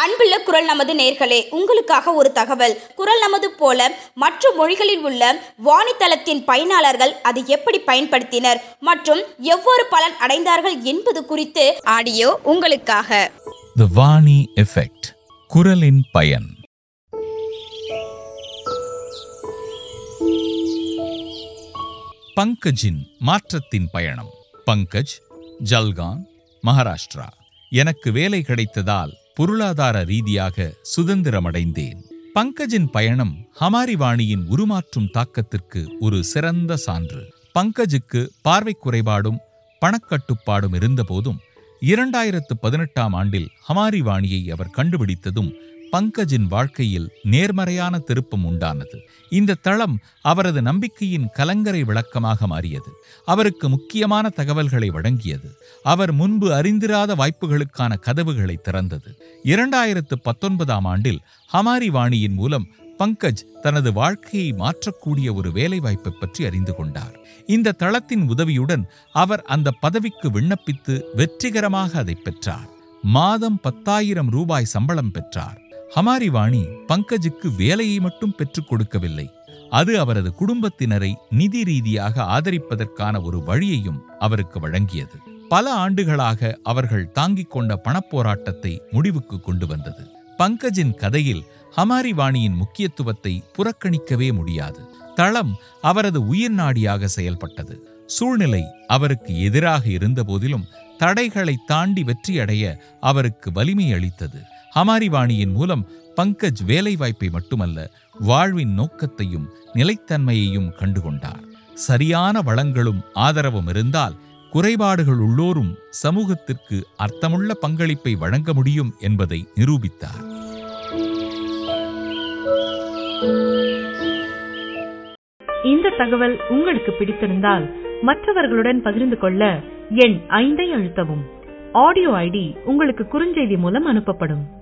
அன்புள்ள குரல் நமது நேர்களே, உங்களுக்காக ஒரு தகவல். குரல் நமது போல மற்ற மொழிகளில் உள்ள வாணித்தளத்தின் பயனாளர்கள் அதை எப்படி பயன்படுத்தினர் மற்றும் எவ்வாறு பலன் அடைந்தார்கள் என்பது குறித்து ஆடியோ உங்களுக்காக. The வாணி எஃபெக்ட், குரலின் பயன். பங்கஜின் மாற்றத்தின் பயணம். பங்கஜ், ஜல்கான், மகாராஷ்டிரா. எனக்கு வேலை கிடைத்ததால் பொருளாதார ரீதியாக சுதந்திரமடைந்தேன். பங்கஜின் பயணம் ஹமாரி வாணியின் உருமாற்றும் தாக்கத்திற்கு ஒரு சிறந்த சான்று. பங்கஜுக்கு பார்வை குறைபாடும் பணக்கட்டுப்பாடும் இருந்தபோதும் 2018ஆம் ஆண்டில் ஹமாரி வாணியை அவர் கண்டுபிடித்ததும் பங்கஜின் வாழ்க்கையில் நேர்மறையான திருப்பம் உண்டானது. இந்த தளம் அவரது நம்பிக்கையின் கலங்கரை விளக்கமாக மாறியது. அவருக்கு முக்கியமான தகவல்களை வழங்கியது. அவர் முன்பு அறிந்திராத வாய்ப்புகளுக்கான கதவுகளை திறந்தது. 2019ஆம் ஆண்டில் ஹமாரி வாணியின் மூலம் பங்கஜ் தனது வாழ்க்கையை மாற்றக்கூடிய ஒரு வேலைவாய்ப்பை பற்றி அறிந்து கொண்டார். இந்த தளத்தின் உதவியுடன் அவர் அந்த பதவிக்கு விண்ணப்பித்து வெற்றிகரமாக அதை பெற்றார். மாதம் 10,000 ரூபாய் சம்பளம் பெற்றார். ஹமாரி வாணி பங்கஜுக்கு வேலையை மட்டும் பெற்றுக் கொடுக்கவில்லை, அது அவரது குடும்பத்தினரை நிதி ரீதியாக ஆதரிப்பதற்கான ஒரு வழியையும் அவருக்கு வழங்கியது. பல ஆண்டுகளாக அவர்கள் தாங்கிக் கொண்ட பணப்போராட்டத்தை முடிவுக்கு கொண்டு வந்தது. பங்கஜின் கதையில் ஹமாரி வாணியின் முக்கியத்துவத்தை புறக்கணிக்கவே முடியாது. தளம் அவரது உயிர் நாடியாக செயல்பட்டது. சூழ்நிலை அவருக்கு எதிராக இருந்த போதிலும் தடைகளை தாண்டி வெற்றியடைய அவருக்கு வலிமை அளித்தது. ஹமாரி வாணியின் மூலம் பங்கஜ் வேலைவாய்ப்பை மட்டுமல்ல, வாழ்வின் நோக்கத்தையும் நிலைத்தன்மையையும் கண்டுகொண்டார். சரியான வளங்களும் ஆதரவும் இருந்தால் குறைபாடுகள் உள்ளோரும் சமூகத்திற்கு அர்த்தமுள்ள பங்களிப்பை வழங்க முடியும் என்பதை நிரூபித்தார். இந்த தகவல் உங்களுக்கு பிடித்திருந்தால் மற்றவர்களுடன் பகிர்ந்து கொள்ள எண் 5ஐ அழுத்தவும். ஆடியோ ஐடி உங்களுக்கு குறுஞ்செய்தி மூலம் அனுப்பப்படும்.